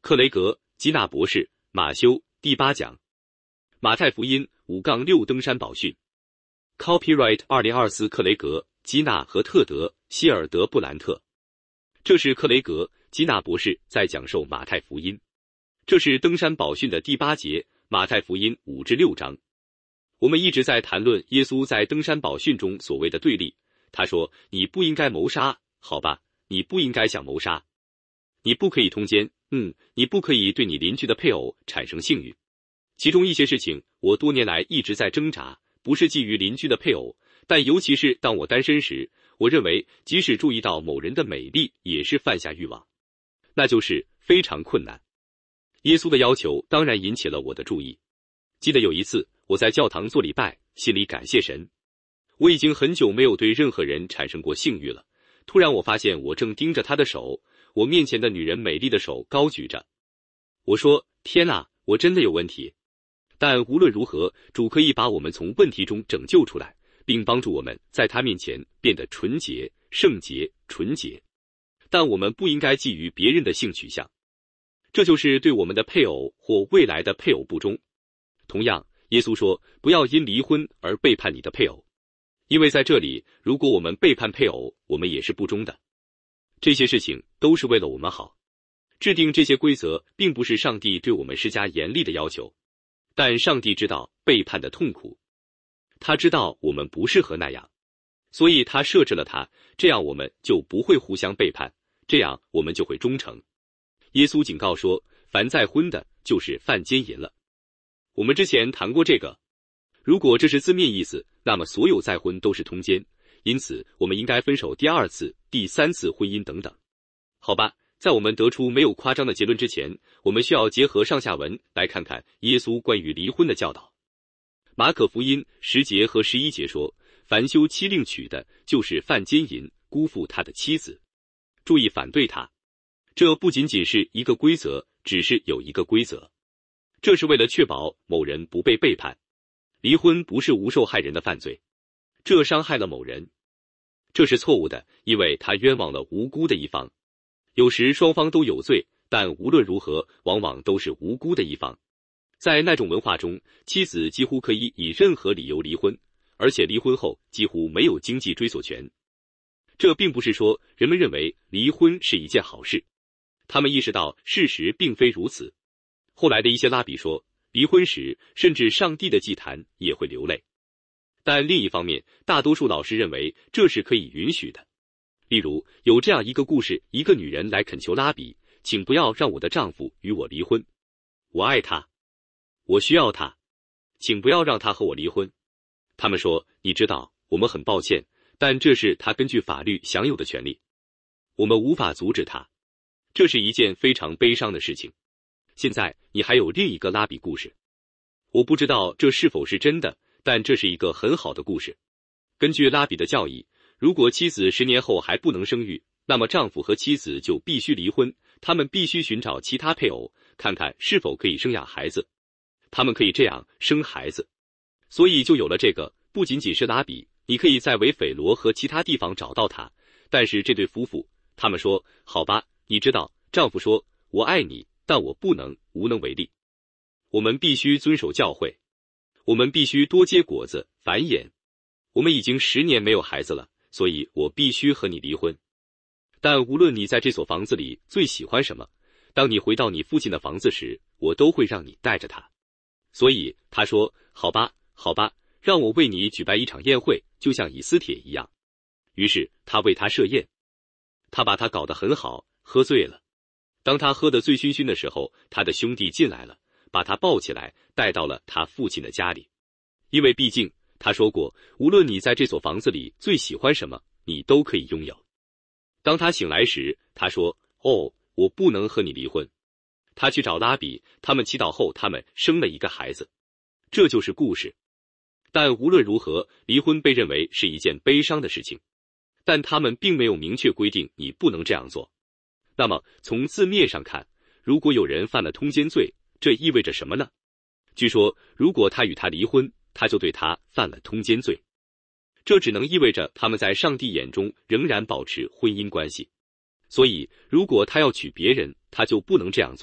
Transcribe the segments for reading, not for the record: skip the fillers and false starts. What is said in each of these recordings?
克雷格、基纳博士、马修，第8讲。马太福音5-6登山宝训。Copyright 2024克雷格、基纳和特德·希尔德布兰特。这是克雷格、基纳博士在讲授马太福音。这是登山宝训的第8节，马太福音5-6章。我们一直在谈论耶稣在登山宝训中所谓的对立。他说：“你不应该谋杀，好吧？你不应该想谋杀。你不可以通奸，你不可以对你邻居的配偶产生性欲。其中一些事情，我多年来一直在挣扎，不是基于邻居的配偶，但尤其是当我单身时，我认为即使注意到某人的美丽，也是犯下欲望，那就是非常困难。”耶稣的要求当然引起了我的注意。记得有一次，我在教堂做礼拜，心里感谢神。我已经很久没有对任何人产生过性欲了。突然我发现我正盯着他的手，我面前的女人美丽的手高举着。我说：“天哪，我真的有问题。”但无论如何，主可以把我们从问题中拯救出来，并帮助我们在他面前变得纯洁、圣洁、纯洁。但我们不应该觊觎别人的性取向，这就是对我们的配偶或未来的配偶不忠。同样，耶稣说，不要因离婚而背叛你的配偶，因为在这里，如果我们背叛配偶，我们也是不忠的。这些事情都是为了我们好。制定这些规则并不是上帝对我们施加严厉的要求，但上帝知道背叛的痛苦，他知道我们不适合那样，所以他设置了它，这样我们就不会互相背叛，这样我们就会忠诚。耶稣警告说，凡再婚的就是犯奸淫了。我们之前谈过这个，如果这是字面意思，那么所有再婚都是通奸，因此我们应该分手第2次、第3次婚姻等等。好吧，在我们得出没有夸张的结论之前，我们需要结合上下文来看看耶稣关于离婚的教导。马可福音10节和11节说，凡休妻另娶的，就是犯奸淫，辜负他的妻子。注意反对他。这不仅仅是一个规则，只是有一个规则。这是为了确保某人不被背叛。离婚不是无受害人的犯罪，这伤害了某人。这是错误的，因为他冤枉了无辜的一方。有时双方都有罪，但无论如何，往往都是无辜的一方。在那种文化中，妻子几乎可以以任何理由离婚，而且离婚后几乎没有经济追索权。这并不是说人们认为离婚是一件好事，他们意识到事实并非如此。后来的一些拉比说，离婚时甚至上帝的祭坛也会流泪。但另一方面，大多数老师认为这是可以允许的。例如，有这样一个故事，一个女人来恳求拉比，请不要让我的丈夫与我离婚。我爱他，我需要他，请不要让他和我离婚。他们说，你知道，我们很抱歉，但这是他根据法律享有的权利，我们无法阻止他。这是一件非常悲伤的事情。现在你还有另一个拉比故事，我不知道这是否是真的，但这是一个很好的故事。根据拉比的教义，如果妻子10年后还不能生育，那么丈夫和妻子就必须离婚，他们必须寻找其他配偶，看看是否可以生养孩子。他们可以这样生孩子。所以就有了这个，不仅仅是拉比，你可以在维斐罗和其他地方找到他。但是这对夫妇，他们说，好吧，你知道，丈夫说，我爱你，但我不能，无能为力。我们必须遵守教会，我们必须多结果子，繁衍。我们已经10年没有孩子了，所以我必须和你离婚。但无论你在这所房子里最喜欢什么，当你回到你父亲的房子时，我都会让你带着他。所以他说，好吧，好吧，让我为你举办一场宴会，就像以斯帖一样。于是他为他设宴，他把他搞得很好，喝醉了。当他喝得醉醺醺的时候，他的兄弟进来了，把他抱起来，带到了他父亲的家里。因为毕竟他说过，无论你在这所房子里最喜欢什么，你都可以拥有。当他醒来时，他说，哦，我不能和你离婚。他去找拉比，他们祈祷后，他们生了一个孩子。这就是故事。但无论如何，离婚被认为是一件悲伤的事情，但他们并没有明确规定你不能这样做。那么从字面上看，如果有人犯了通奸罪，这意味着什么呢？据说，如果他与他离婚，他就对他犯了通奸罪。这只能意味着他们在上帝眼中仍然保持婚姻关系。所以，如果他要娶别人，他就不能这样做，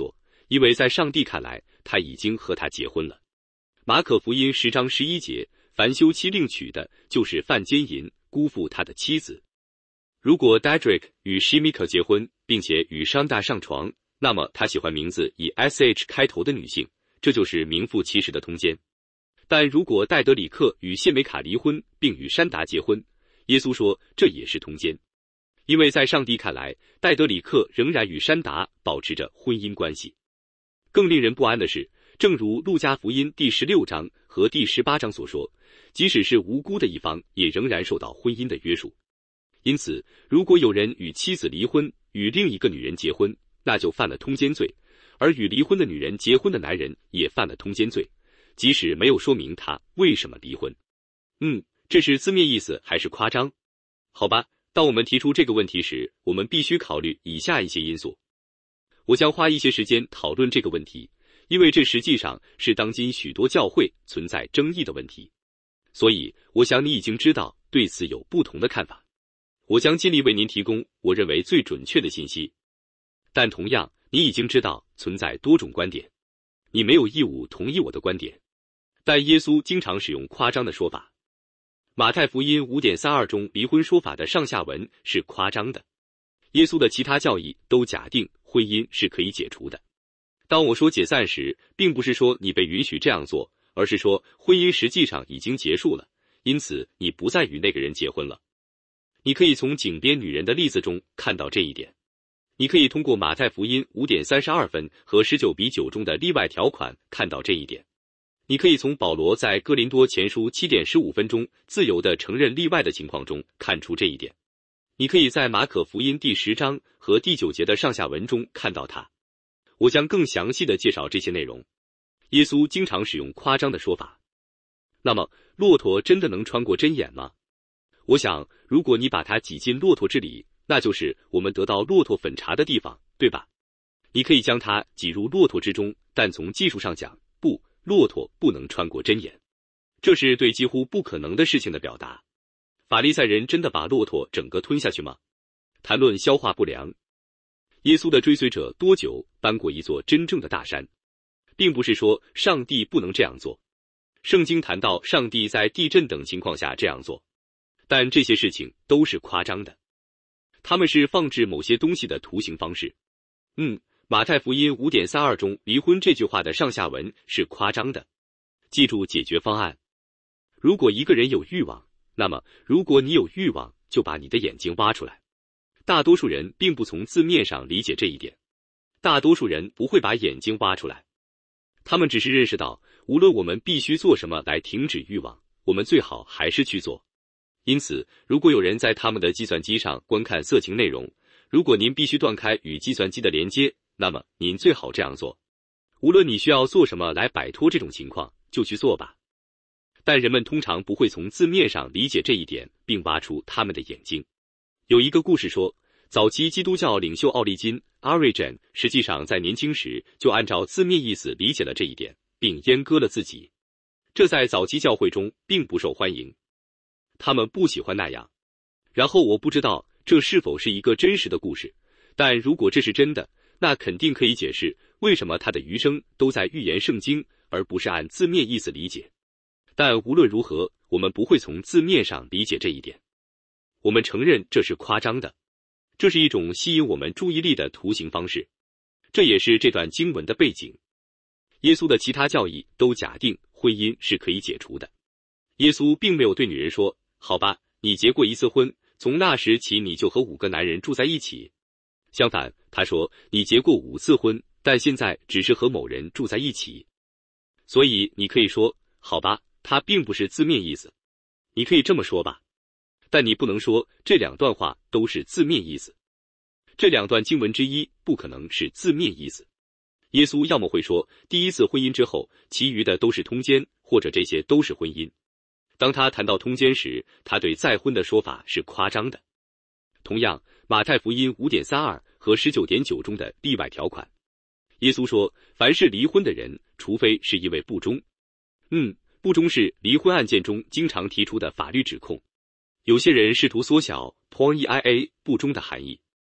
因为在上帝看来，他已经和她结婚了。马可福音10章11节，凡休妻另娶的，就是犯奸淫，辜负他的妻子。如果 Dadrick 与 Shimika 结婚，并且与商大上床，那么他喜欢名字以 sh 开头的女性，这就是名副其实的通奸。但如果戴德里克与谢美卡离婚，并与山达结婚，耶稣说这也是通奸，因为在上帝看来，戴德里克仍然与山达保持着婚姻关系。更令人不安的是，正如路加福音第16章和第18章所说，即使是无辜的一方，也仍然受到婚姻的约束。因此，如果有人与妻子离婚，与另一个女人结婚，那就犯了通奸罪，而与离婚的女人结婚的男人也犯了通奸罪，即使没有说明他为什么离婚。这是字面意思还是夸张？好吧，当我们提出这个问题时，我们必须考虑以下一些因素。我将花一些时间讨论这个问题，因为这实际上是当今许多教会存在争议的问题。所以，我想你已经知道对此有不同的看法。我将尽力为您提供我认为最准确的信息。但同样，你已经知道存在多种观点，你没有义务同意我的观点。但耶稣经常使用夸张的说法。马太福音 5.32 中离婚说法的上下文是夸张的。耶稣的其他教义都假定婚姻是可以解除的。当我说解散时，并不是说你被允许这样做，而是说婚姻实际上已经结束了，因此你不再与那个人结婚了。你可以从井边女人的例子中看到这一点。你可以通过马太福音 5.32 分和19:9中的例外条款看到这一点。你可以从保罗在哥林多前书 7.15 分中自由地承认例外的情况中看出这一点。你可以在马可福音第10章和第9节的上下文中看到它。我将更详细地介绍这些内容。耶稣经常使用夸张的说法。那么，骆驼真的能穿过针眼吗？我想，如果你把它挤进骆驼之里，那就是我们得到骆驼粉茶的地方，对吧？你可以将它挤入骆驼之中，但从技术上讲，不，骆驼不能穿过针眼。这是对几乎不可能的事情的表达。法利赛人真的把骆驼整个吞下去吗？谈论消化不良。耶稣的追随者多久搬过一座真正的大山？并不是说上帝不能这样做。圣经谈到上帝在地震等情况下这样做。但这些事情都是夸张的，他们是放置某些东西的图形方式。马太福音 5.32 中离婚这句话的上下文是夸张的。记住解决方案。如果一个人有欲望，那么如果你有欲望，就把你的眼睛挖出来。大多数人并不从字面上理解这一点。大多数人不会把眼睛挖出来。他们只是认识到，无论我们必须做什么来停止欲望，我们最好还是去做。因此，如果有人在他们的计算机上观看色情内容，如果您必须断开与计算机的连接，那么您最好这样做。无论你需要做什么来摆脱这种情况，就去做吧。但人们通常不会从字面上理解这一点，并挖出他们的眼睛。有一个故事说，早期基督教领袖奥利金 Origen 实际上在年轻时就按照字面意思理解了这一点，并阉割了自己。这在早期教会中并不受欢迎。他们不喜欢那样。然后我不知道这是否是一个真实的故事，但如果这是真的，那肯定可以解释为什么他的余生都在预言圣经，而不是按字面意思理解。但无论如何，我们不会从字面上理解这一点。我们承认这是夸张的。这是一种吸引我们注意力的图形方式。这也是这段经文的背景。耶稣的其他教义都假定婚姻是可以解除的。耶稣并没有对女人说，好吧，你结过一次婚，从那时起你就和5个男人住在一起。相反，他说，你结过5次婚，但现在只是和某人住在一起。所以你可以说，好吧，它并不是字面意思。你可以这么说吧。但你不能说这2段话都是字面意思。这2段经文之一不可能是字面意思。耶稣要么会说，第1次婚姻之后，其余的都是通奸，或者这些都是婚姻。当他谈到通奸时，他对再婚的说法是夸张的。同样，马太福音 5.32 和 19.9 中的例外条款。耶稣说，凡是离婚的人，除非是因为不忠。不忠是离婚案件中经常提出的法律指控。有些人试图缩小 porneia 不忠的含义。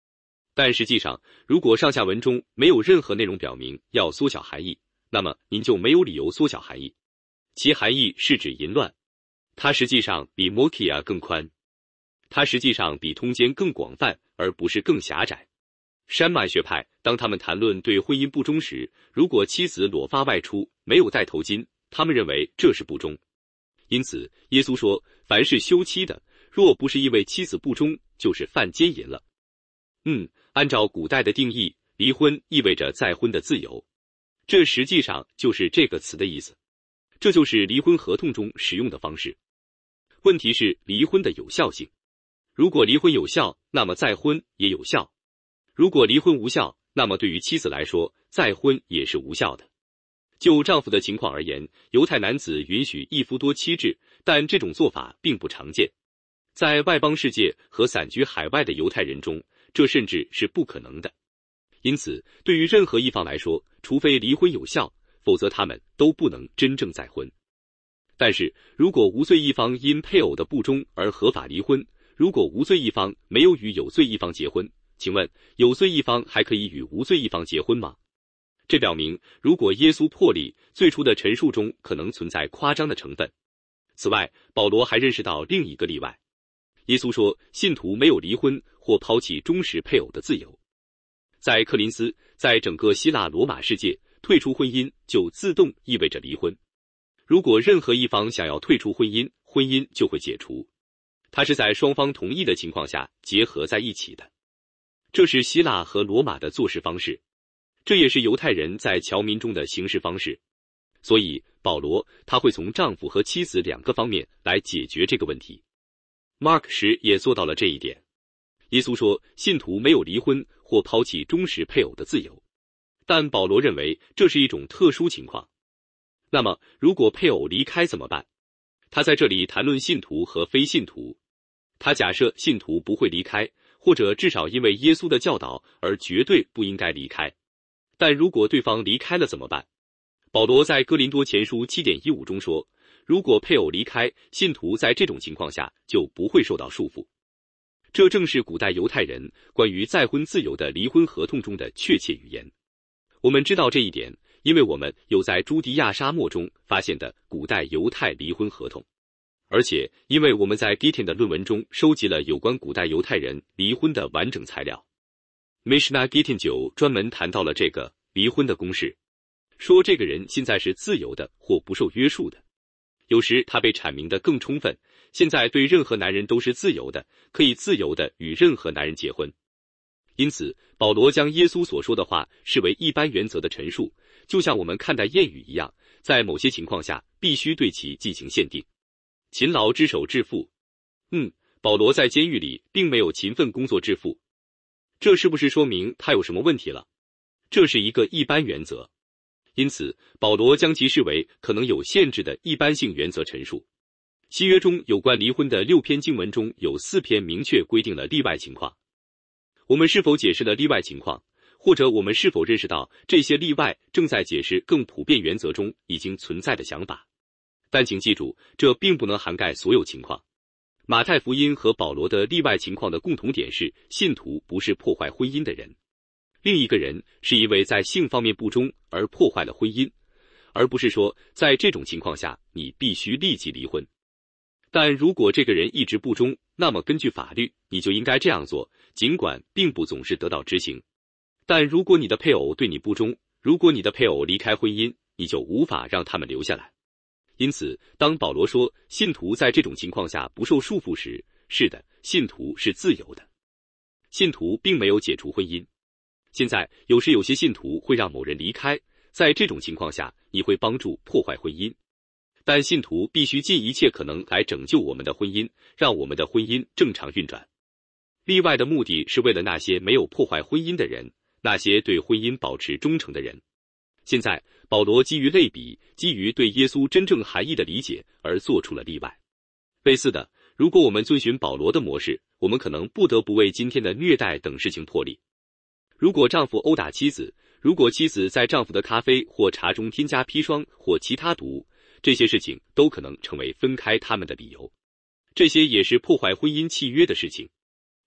但实际上，如果上下文中没有任何内容表明要缩小含义，那么您就没有理由缩小含义。其含义是指淫乱，它实际上比 mokia 更宽，它实际上比通奸更广泛，而不是更狭窄。山脉学派当他们谈论对婚姻不忠时，如果妻子裸发外出没有戴头巾，他们认为这是不忠。因此，耶稣说，凡是休妻的，若不是因为妻子不忠，就是犯奸淫了。按照古代的定义，离婚意味着再婚的自由，这实际上就是这个词的意思。这就是离婚合同中使用的方式。问题是离婚的有效性。如果离婚有效，那么再婚也有效。如果离婚无效，那么对于妻子来说，再婚也是无效的。就丈夫的情况而言，犹太男子允许一夫多妻制，但这种做法并不常见。在外邦世界和散居海外的犹太人中，这甚至是不可能的。因此，对于任何一方来说，除非离婚有效，否则他们都不能真正再婚。但是，如果无罪一方因配偶的不忠而合法离婚，如果无罪一方没有与有罪一方结婚，请问有罪一方还可以与无罪一方结婚吗？这表明，如果耶稣破例，最初的陈述中可能存在夸张的成分。此外，保罗还认识到另一个例外。耶稣说，信徒没有离婚或抛弃忠实配偶的自由。在柯林斯，在整个希腊罗马世界，退出婚姻就自动意味着离婚。如果任何一方想要退出婚姻，婚姻就会解除。它是在双方同意的情况下结合在一起的。这是希腊和罗马的做事方式，这也是犹太人在侨民中的行事方式。所以，保罗他会从丈夫和妻子两个方面来解决这个问题。Mark 10也做到了这一点。耶稣说，信徒没有离婚或抛弃忠实配偶的自由，但保罗认为这是一种特殊情况。那么，如果配偶离开怎么办？他在这里谈论信徒和非信徒。他假设信徒不会离开，或者至少因为耶稣的教导而绝对不应该离开。但如果对方离开了怎么办？保罗在哥林多前书 7.15 中说，如果配偶离开，信徒在这种情况下就不会受到束缚。这正是古代犹太人关于再婚自由的离婚合同中的确切语言。我们知道这一点，因为我们有在朱迪亚沙漠中发现的古代犹太离婚合同，而且因为我们在 Gittin 的论文中收集了有关古代犹太人离婚的完整材料。Mishnah Gittin 9专门谈到了这个离婚的公式，说这个人现在是自由的或不受约束的。有时他被阐明得更充分，现在对任何男人都是自由的，可以自由地与任何男人结婚。因此，保罗将耶稣所说的话视为一般原则的陈述，就像我们看待谚语一样，在某些情况下必须对其进行限定。勤劳之手致富。保罗在监狱里并没有勤奋工作致富，这是不是说明他有什么问题了？这是一个一般原则。因此，保罗将其视为可能有限制的一般性原则陈述。新约中有关离婚的6篇经文中有4篇明确规定了例外情况。我们是否解释了例外情况，或者我们是否认识到这些例外正在解释更普遍原则中已经存在的想法？但请记住，这并不能涵盖所有情况。马太福音和保罗的例外情况的共同点是，信徒不是破坏婚姻的人。另一个人是因为在性方面不忠而破坏了婚姻，而不是说在这种情况下你必须立即离婚。但如果这个人一直不忠，那么根据法律你就应该这样做，尽管并不总是得到执行。但如果你的配偶对你不忠，如果你的配偶离开婚姻，你就无法让他们留下来。因此，当保罗说信徒在这种情况下不受束缚时，是的，信徒是自由的。信徒并没有解除婚姻。现在，有时有些信徒会让某人离开，在这种情况下，你会帮助破坏婚姻。但信徒必须尽一切可能来拯救我们的婚姻，让我们的婚姻正常运转。例外的目的是为了那些没有破坏婚姻的人，那些对婚姻保持忠诚的人。现在，保罗基于类比，基于对耶稣真正含义的理解而做出了例外。类似的，如果我们遵循保罗的模式，我们可能不得不为今天的虐待等事情破例。如果丈夫殴打妻子，如果妻子在丈夫的咖啡或茶中添加砒霜或其他毒，这些事情都可能成为分开他们的理由。这些也是破坏婚姻契约的事情。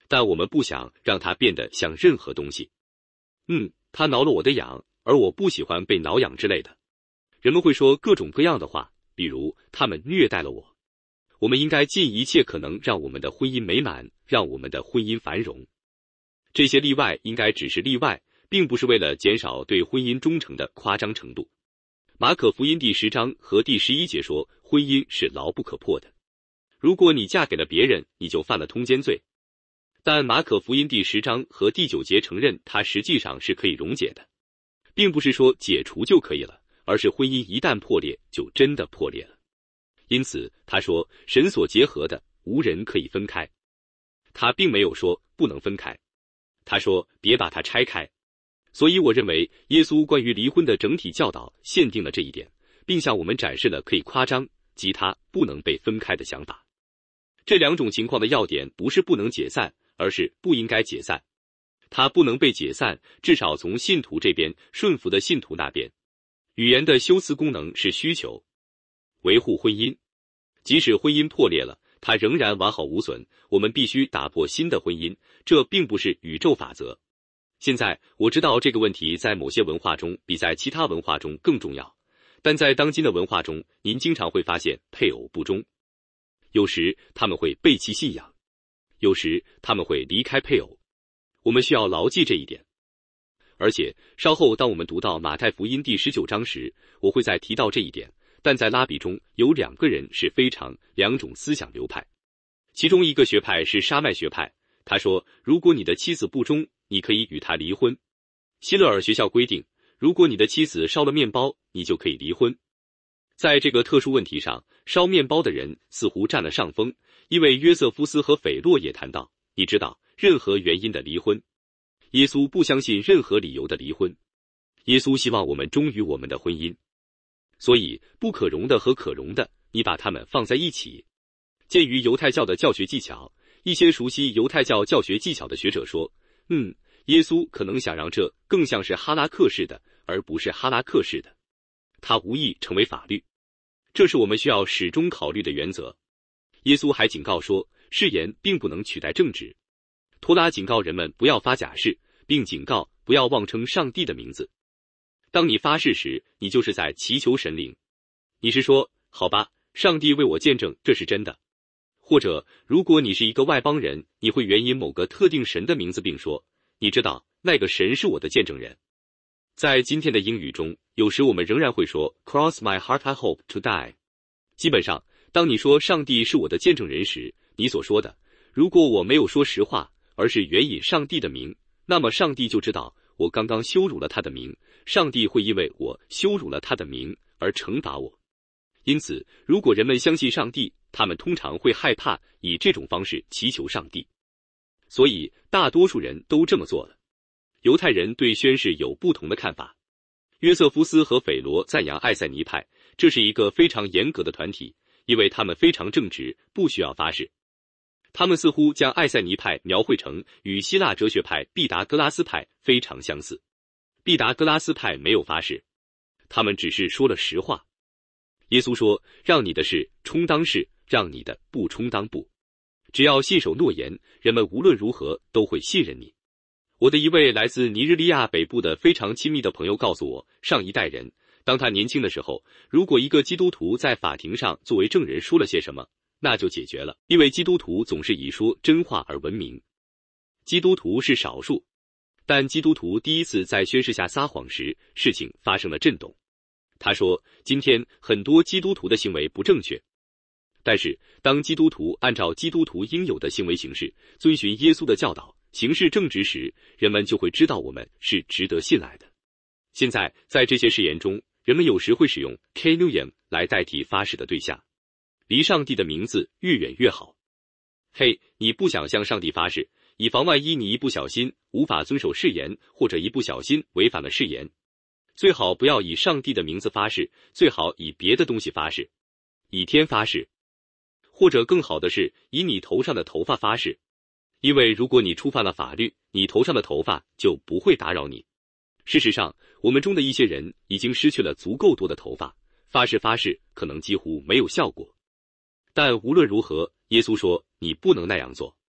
但我们不想让它变得像任何东西。他挠了我的痒，而我不喜欢被挠痒之类的。人们会说各种各样的话，比如他们虐待了我。我们应该尽一切可能让我们的婚姻美满，让我们的婚姻繁荣。这些例外应该只是例外，并不是为了减少对婚姻忠诚的夸张程度。马可福音第10章和第11节说，婚姻是牢不可破的。如果你嫁给了别人，你就犯了通奸罪。但马可福音第10章和第9节承认它实际上是可以溶解的，并不是说解除就可以了，而是婚姻一旦破裂，就真的破裂了。因此他说，神所结合的，无人可以分开。他并没有说不能分开，他说别把它拆开。所以我认为耶稣关于离婚的整体教导限定了这一点，并向我们展示了可以夸张即它不能被分开的想法。这两种情况的要点不是不能解散，而是不应该解散。它不能被解散，至少从信徒这边顺服的信徒那边。语言的修辞功能是需求，维护婚姻。即使婚姻破裂了，它仍然完好无损，我们必须打破新的婚姻，这并不是宇宙法则。现在我知道这个问题在某些文化中比在其他文化中更重要，但在当今的文化中，您经常会发现配偶不忠。有时他们会背弃信仰，有时他们会离开配偶。我们需要牢记这一点。而且稍后当我们读到马太福音第19章时，我会再提到这一点。但在拉比中有2个人是两种思想流派，其中一个学派是沙麦学派，他说如果你的妻子不忠，你可以与她离婚。希勒尔学校规定，如果你的妻子烧了面包，你就可以离婚。在这个特殊问题上，烧面包的人似乎占了上风，因为约瑟夫斯和斐洛也谈到，你知道，任何原因的离婚。耶稣不相信任何理由的离婚，耶稣希望我们忠于我们的婚姻。所以不可容的和可容的，你把它们放在一起。鉴于犹太教的教学技巧，一些熟悉犹太教教学技巧的学者说，耶稣可能想让这更像是哈拉克式的，而不是哈拉克式的。它无意成为法律，这是我们需要始终考虑的原则。耶稣还警告说，誓言并不能取代正直。托拉警告人们不要发假誓，并警告不要妄称上帝的名字。当你发誓时，你就是在祈求神灵。你是说，好吧，上帝为我见证这是真的。或者，如果你是一个外邦人，你会援引某个特定神的名字并说，你知道，那个神是我的见证人。在今天的英语中，有时我们仍然会说 Cross my heart I hope to die。基本上，当你说上帝是我的见证人时，你所说的，如果我没有说实话，而是援引上帝的名，那么上帝就知道我刚刚羞辱了他的名，上帝会因为我羞辱了他的名而惩罚我。因此，如果人们相信上帝，他们通常会害怕以这种方式祈求上帝。所以，大多数人都这么做了。犹太人对宣誓有不同的看法。约瑟夫斯和斐罗赞扬爱塞尼派，这是一个非常严格的团体，因为他们非常正直，不需要发誓。他们似乎将爱塞尼派描绘成与希腊哲学派毕达哥拉斯派非常相似。毕达哥拉斯派没有发誓，他们只是说了实话。耶稣说，让你的是充当是，让你的不充当不。只要信守诺言，人们无论如何都会信任你。我的一位来自尼日利亚北部的非常亲密的朋友告诉我，上一代人，当他年轻的时候，如果一个基督徒在法庭上作为证人说了些什么，那就解决了，因为基督徒总是以说真话而闻名。基督徒是少数，但基督徒第一次在宣誓下撒谎时，事情发生了震动。他说，今天很多基督徒的行为不正确，但是当基督徒按照基督徒应有的行为行事，遵循耶稣的教导，行事正直时，人们就会知道我们是值得信赖的。现在在这些誓言中，人们有时会使用 K-Nuyam 来代替发誓的对象，离上帝的名字越远越好。嘿，你不想向上帝发誓，以防万一你一不小心无法遵守誓言，或者一不小心违反了誓言。最好不要以上帝的名字发誓，最好以别的东西发誓，以天发誓，或者更好的是以你头上的头发发誓。因为如果你触犯了法律，你头上的头发就不会打扰你。事实上，我们中的一些人已经失去了足够多的头发，发誓可能几乎没有效果。但无论如何，耶稣说你不能那样做。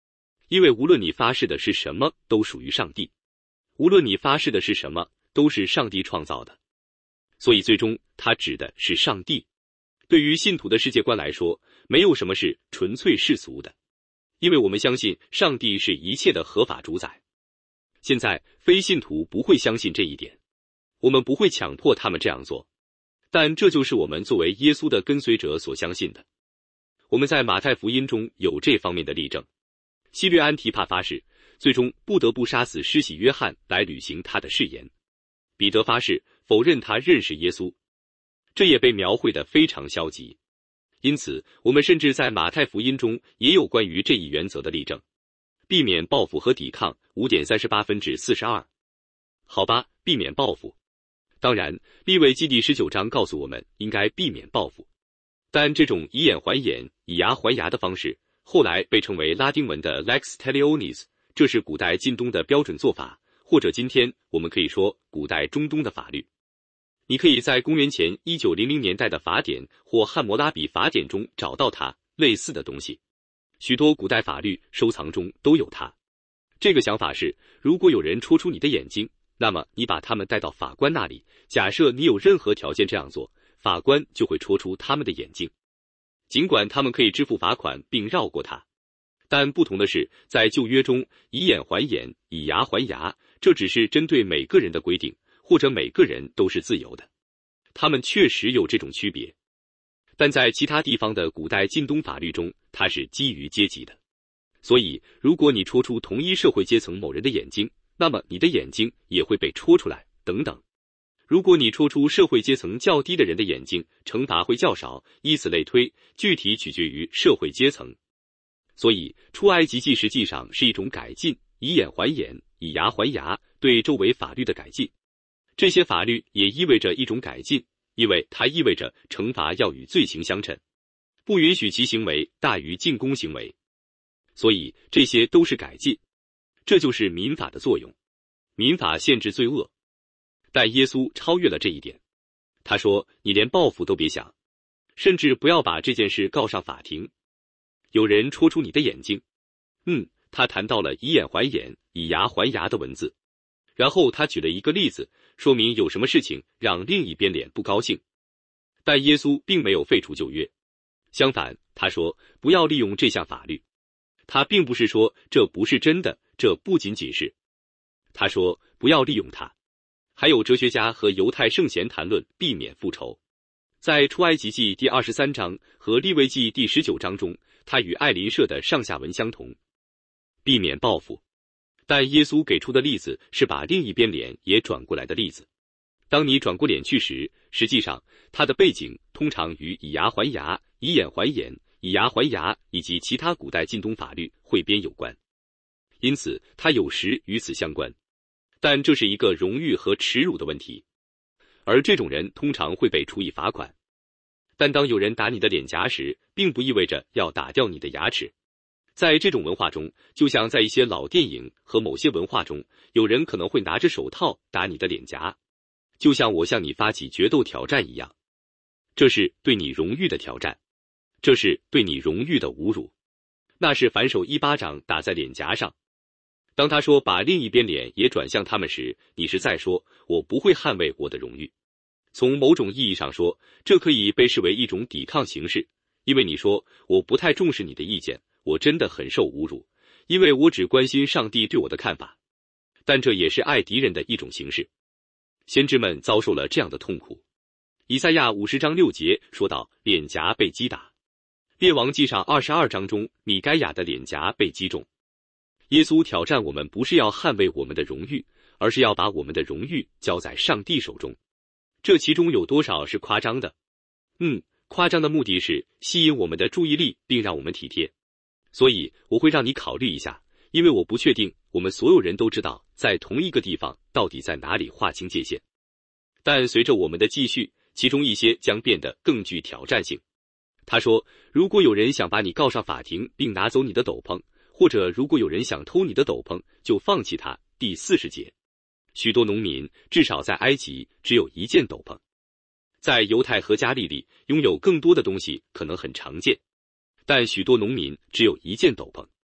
因为无论你发誓的是什么，都属于上帝；无论你发誓的是什么，都是上帝创造的。所以最终它指的是上帝。对于信徒的世界观来说，没有什么是纯粹世俗的，因为我们相信上帝是一切的合法主宰。现在非信徒不会相信这一点，我们不会强迫他们这样做，但这就是我们作为耶稣的跟随者所相信的。我们在马太福音中有这方面的例证。西律安提帕发誓，最终不得不杀死施洗约翰来履行他的誓言。彼得发誓否认他认识耶稣，这也被描绘得非常消极。因此，我们甚至在马太福音中也有关于这一原则的例证。避免报复和抵抗 5.38%-42。好吧，避免报复。当然，利未记第19章告诉我们应该避免报复，但这种以眼还眼、以牙还牙的方式，后来被称为拉丁文的 lex talionis， 这是古代近东的标准做法，或者今天我们可以说古代中东的法律。你可以在公元前1900年代的法典或汉谟拉比法典中找到它类似的东西。许多古代法律收藏中都有它。这个想法是，如果有人戳出你的眼睛，那么你把他们带到法官那里，假设你有任何条件这样做，法官就会戳出他们的眼睛。尽管他们可以支付罚款并绕过它，但不同的是，在旧约中，以眼还眼，以牙还牙，这只是针对每个人的规定，或者每个人都是自由的。他们确实有这种区别。但在其他地方的古代近东法律中，它是基于阶级的。所以，如果你戳出同一社会阶层某人的眼睛，那么你的眼睛也会被戳出来，等等。如果你戳出社会阶层较低的人的眼睛，惩罚会较少，以此类推，具体取决于社会阶层。所以，出埃及记实际上是一种改进，以眼还眼，以牙还牙，对周围法律的改进。这些法律也意味着一种改进，因为它意味着惩罚要与罪行相称，不允许其行为大于进攻行为。所以这些都是改进，这就是民法的作用。民法限制罪恶，但耶稣超越了这一点。他说，你连报复都别想，甚至不要把这件事告上法庭。有人戳出你的眼睛，他谈到了以眼还眼，以牙还牙的文字。然后他举了一个例子，说明有什么事情让另一边脸不高兴。但耶稣并没有废除旧约，相反，他说不要利用这项法律。他并不是说这不是真的，这不仅仅是。他说不要利用它。还有哲学家和犹太圣贤谈论避免复仇。在出埃及记第23章和利未记第19章中，它与爱邻舍的上下文相同，避免报复。但耶稣给出的例子是把另一边脸也转过来的例子。当你转过脸去时，实际上它的背景通常与以牙还牙、以眼还眼、以牙还牙以及其他古代近东法律汇编有关，因此它有时与此相关。但这是一个荣誉和耻辱的问题，而这种人通常会被处以罚款。但当有人打你的脸颊时，并不意味着要打掉你的牙齿。在这种文化中，就像在一些老电影和某些文化中，有人可能会拿着手套打你的脸颊，就像我向你发起决斗挑战一样。这是对你荣誉的挑战，这是对你荣誉的侮辱，那是反手一巴掌打在脸颊上。当他说把另一边脸也转向他们时，你是在说我不会捍卫我的荣誉。从某种意义上说，这可以被视为一种抵抗形式，因为你说我不太重视你的意见，我真的很受侮辱，因为我只关心上帝对我的看法。但这也是爱敌人的一种形式。先知们遭受了这样的痛苦。以赛亚50章6节说到脸颊被击打。列王纪上22章中，米该亚的脸颊被击中。耶稣挑战我们不是要捍卫我们的荣誉，而是要把我们的荣誉交在上帝手中。这其中有多少是夸张的？夸张的目的是吸引我们的注意力，并让我们体贴。所以我会让你考虑一下，因为我不确定我们所有人都知道在同一个地方到底在哪里划清界限。但随着我们的继续，其中一些将变得更具挑战性。他说，如果有人想把你告上法庭并拿走你的斗篷，或者如果有人想偷你的斗篷，就放弃它。第40节，许多农民至少在埃及只有一件斗篷。在犹太和加利利，拥有更多的东西可能很常见，但许多农民只有一件斗篷。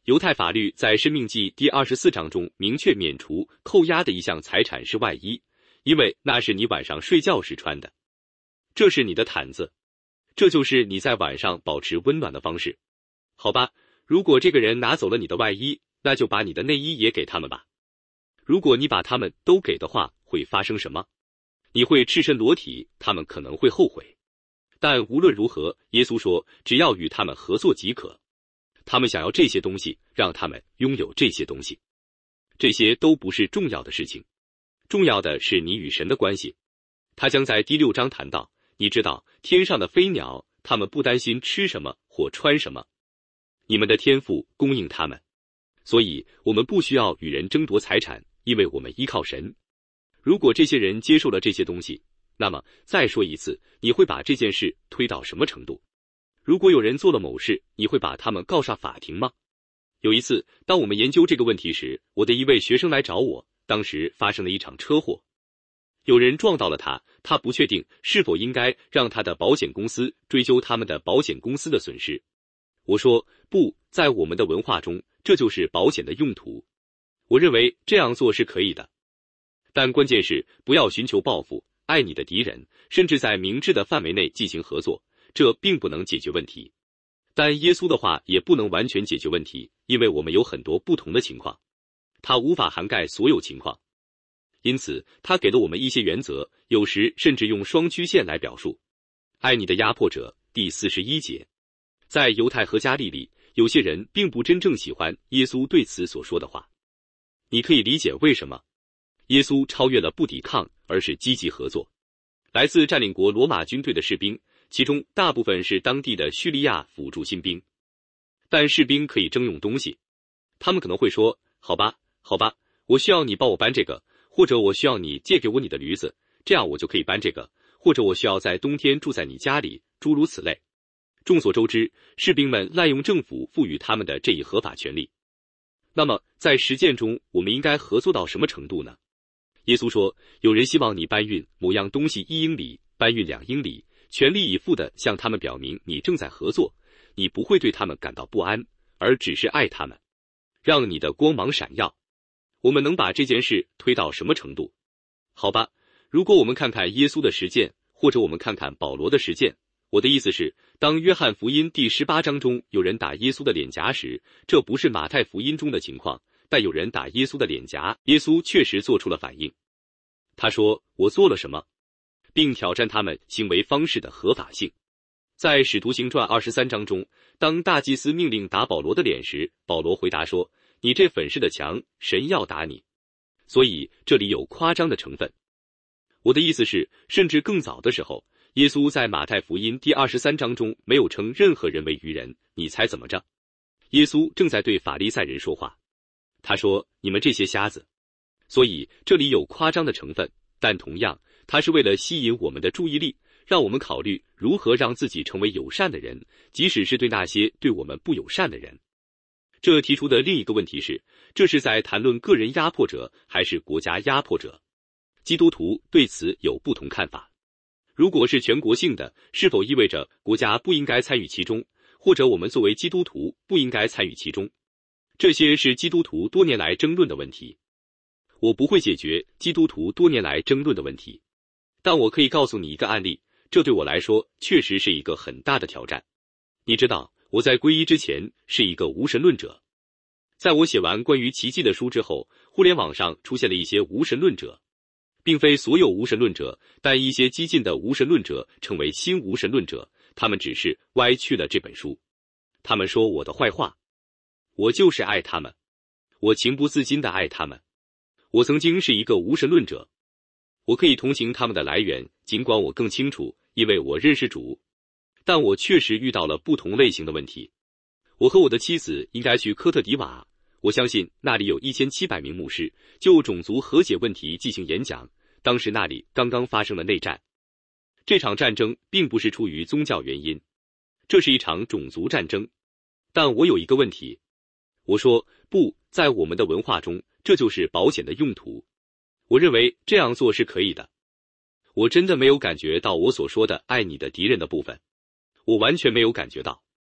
犹太法律在《申命记》第24章中明确免除扣押的一项财产是外衣，因为那是你晚上睡觉时穿的。这是你的毯子，这就是你在晚上保持温暖的方式。好吧，如果这个人拿走了你的外衣，那就把你的内衣也给他们吧。如果你把他们都给的话，会发生什么？你会赤身裸体，他们可能会后悔。但无论如何，耶稣说，只要与他们合作即可。他们想要这些东西，让他们拥有这些东西。这些都不是重要的事情，重要的是你与神的关系。他将在第6章谈到，你知道天上的飞鸟，他们不担心吃什么或穿什么，你们的天父供应他们。所以我们不需要与人争夺财产，因为我们依靠神。如果这些人接受了这些东西，那么再说一次，你会把这件事推到什么程度？如果有人做了某事，你会把他们告上法庭吗？有一次，当我们研究这个问题时，我的一位学生来找我，当时发生了一场车祸，有人撞到了他，他不确定是否应该让他的保险公司追究他们的保险公司的损失。我说，不，在我们的文化中，这就是保险的用途。我认为这样做是可以的，但关键是不要寻求报复，爱你的敌人，甚至在明智的范围内进行合作。这并不能解决问题，但耶稣的话也不能完全解决问题，因为我们有很多不同的情况，它无法涵盖所有情况。因此，他给了我们一些原则，有时甚至用双曲线来表述。爱你的压迫者，第41节。在犹太和加利利，有些人并不真正喜欢耶稣对此所说的话。你可以理解为什么。耶稣超越了不抵抗，而是积极合作。来自占领国罗马军队的士兵，其中大部分是当地的叙利亚辅助新兵，但士兵可以征用东西。他们可能会说，好吧，我需要你帮我搬这个，或者我需要你借给我你的驴子，这样我就可以搬这个，或者我需要在冬天住在你家里，诸如此类。众所周知，士兵们滥用政府赋予他们的这一合法权利。那么在实践中，我们应该合作到什么程度呢？耶稣说，有人希望你搬运某样东西1英里，搬运2英里，全力以赴地向他们表明你正在合作，你不会对他们感到不安，而只是爱他们，让你的光芒闪耀。我们能把这件事推到什么程度？好吧，如果我们看看耶稣的实践，或者我们看看保罗的实践，我的意思是，当约翰福音第18章中有人打耶稣的脸颊时，这不是马太福音中的情况，但有人打耶稣的脸颊，耶稣确实做出了反应。他说，我做了什么？并挑战他们行为方式的合法性。在使徒行传23章中，当大祭司命令打保罗的脸时，保罗回答说，你这粉饰的墙，神要打你。所以这里有夸张的成分。我的意思是，甚至更早的时候，耶稣在马太福音第23章中没有称任何人为愚人，你猜怎么着？耶稣正在对法利赛人说话。他说，你们这些瞎子。所以这里有夸张的成分，但同样他是为了吸引我们的注意力，让我们考虑如何让自己成为友善的人，即使是对那些对我们不友善的人。这提出的另一个问题是，这是在谈论个人压迫者还是国家压迫者？基督徒对此有不同看法。如果是全国性的，是否意味着国家不应该参与其中，或者我们作为基督徒不应该参与其中？这些是基督徒多年来争论的问题。我不会解决基督徒多年来争论的问题，但我可以告诉你一个案例，这对我来说确实是一个很大的挑战。你知道，我在皈依之前是一个无神论者。在我写完关于奇迹的书之后，互联网上出现了一些无神论者，并非所有无神论者，但一些激进的无神论者成为新无神论者，他们只是歪曲了这本书。他们说我的坏话，我就是爱他们，我情不自禁地爱他们。我曾经是一个无神论者，我可以同情他们的来源，尽管我更清楚，因为我认识主。但我确实遇到了不同类型的问题。我和我的妻子应该去科特迪瓦，我相信那里有1700名牧师就种族和解问题进行演讲，当时那里刚刚发生了内战。这场战争并不是出于宗教原因，这是一场种族战争。但我有一个问题，我说，不，在我们的文化中，这就是保险的用途。我认为这样做是可以的。我真的没有感觉到我所说的爱你的敌人的部分，我完全没有感觉到。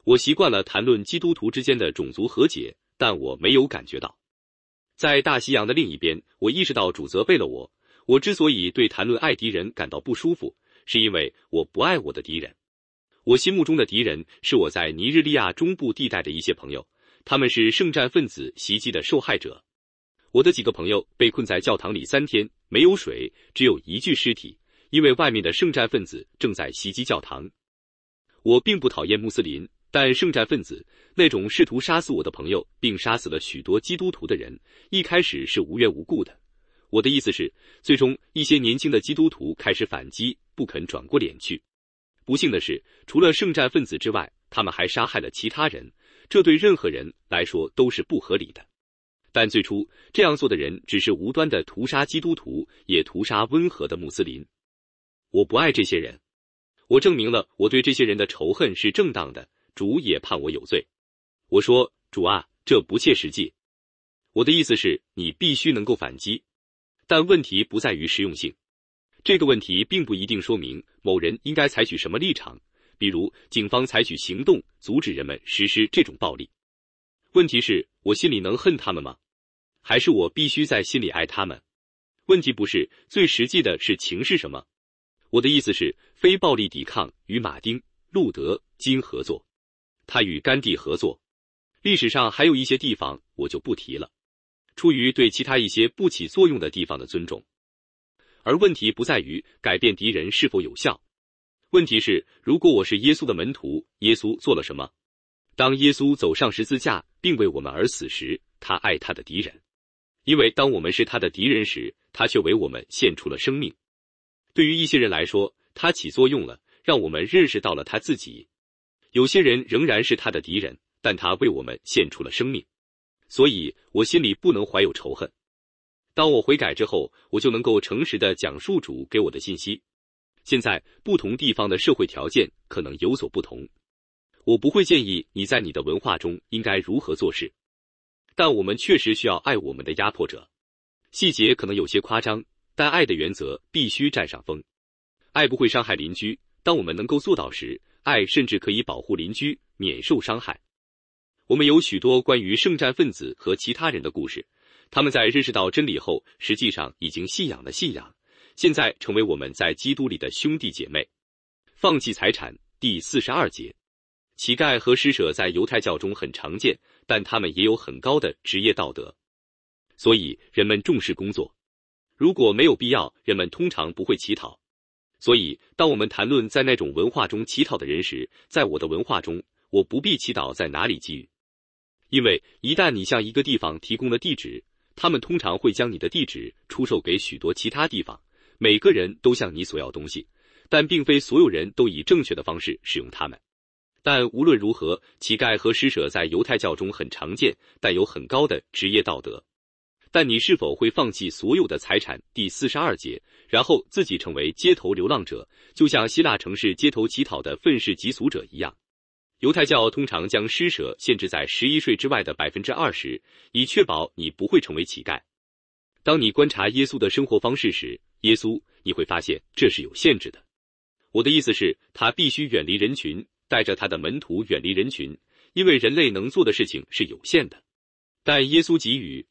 我习惯了谈论基督徒之间的种族和解，但我没有感觉到。在大西洋的另一边，我意识到主责备了我。我之所以对谈论爱敌人感到不舒服，是因为我不爱我的敌人。我心目中的敌人是我在尼日利亚中部地带的一些朋友，他们是圣战分子袭击的受害者。我的几个朋友被困在教堂里3天，没有水，只有一具尸体，因为外面的圣战分子正在袭击教堂。我并不讨厌穆斯林，但圣战分子，那种试图杀死我的朋友并杀死了许多基督徒的人，一开始是无缘无故的。我的意思是，最终一些年轻的基督徒开始反击，不肯转过脸去。不幸的是，除了圣战分子之外，他们还杀害了其他人，这对任何人来说都是不合理的。但最初这样做的人只是无端的屠杀基督徒，也屠杀温和的穆斯林。我不爱这些人，我证明了我对这些人的仇恨是正当的，主也判我有罪。我说，主啊，这不切实际。我的意思是，你必须能够反击。但问题不在于实用性，这个问题并不一定说明某人应该采取什么立场，比如警方采取行动阻止人们实施这种暴力。问题是，我心里能恨他们吗？还是我必须在心里爱他们？问题不是，最实际的是情是什么？我的意思是，非暴力抵抗与马丁·路德·金合作，他与甘地合作。历史上还有一些地方我就不提了，出于对其他一些不起作用的地方的尊重。而问题不在于改变敌人是否有效，问题是，如果我是耶稣的门徒，耶稣做了什么？当耶稣走上十字架并为我们而死时，他爱他的敌人，因为当我们是他的敌人时，他却为我们献出了生命。对于一些人来说，他起作用了，让我们认识到了他自己。有些人仍然是他的敌人，但他为我们献出了生命。所以我心里不能怀有仇恨。当我悔改之后，我就能够诚实地讲述主给我的信息。现在不同地方的社会条件可能有所不同，我不会建议你在你的文化中应该如何做事，但我们确实需要爱我们的压迫者。细节可能有些夸张，但爱的原则必须占上风。爱不会伤害邻居，当我们能够做到时，爱甚至可以保护邻居免受伤害。我们有许多关于圣战分子和其他人的故事，他们在认识到真理后，实际上已经信仰了信仰，现在成为我们在基督里的兄弟姐妹。放弃财产，第42节。乞丐和施舍在犹太教中很常见，但他们也有很高的职业道德，所以人们重视工作。如果没有必要，人们通常不会乞讨。所以当我们谈论在那种文化中乞讨的人时，在我的文化中，我不必祈祷在哪里给予。因为一旦你向一个地方提供了地址，他们通常会将你的地址出售给许多其他地方。每个人都向你索要东西，但并非所有人都以正确的方式使用它们。但无论如何，乞丐和施舍在犹太教中很常见，但有很高的职业道德。但你是否会放弃所有的财产？第42节，然后自己成为街头流浪者，就像希腊城市街头乞讨的愤世嫉俗者一样。犹太教通常将施舍限制在11岁之外的 20%， 以确保你不会成为乞丐。当你观察耶稣的生活方式时，耶稣，你会发现这是有限制的。我的意思是，他必须远离人群，带着他的门徒远离人群，因为人类能做的事情是有限的。但耶稣给予，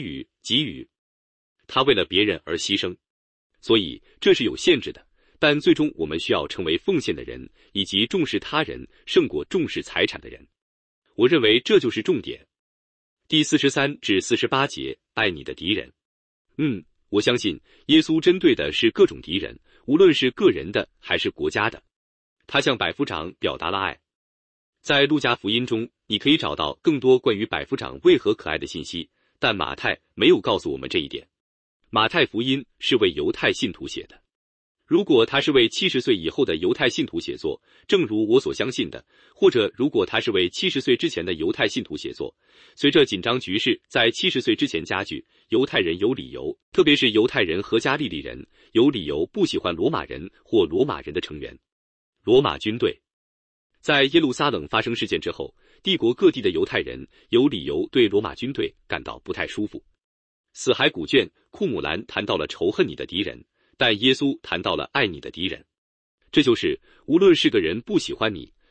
他为了别人而牺牲，所以这是有限制的。但最终我们需要成为奉献的人，以及重视他人胜过重视财产的人。我认为这就是重点。第43至48节，爱你的敌人。我相信耶稣针对的是各种敌人，无论是个人的还是国家的。他向百夫长表达了爱。在路加福音中，你可以找到更多关于百夫长为何可爱的信息，但马太没有告诉我们这一点。马太福音是为犹太信徒写的。如果他是为70岁以后的犹太信徒写作，正如我所相信的，或者如果他是为70岁之前的犹太信徒写作，随着紧张局势在70岁之前加剧，犹太人有理由，特别是犹太人和加利利人，有理由不喜欢罗马人或罗马人的成员。罗马军队在耶路撒冷发生事件之后，帝国各地的犹太人有理由对罗马军队感到不太舒服。死海古卷，库姆兰谈到了仇恨你的敌人，但耶稣谈到了爱你的敌人。这就是无论是个人不喜欢你，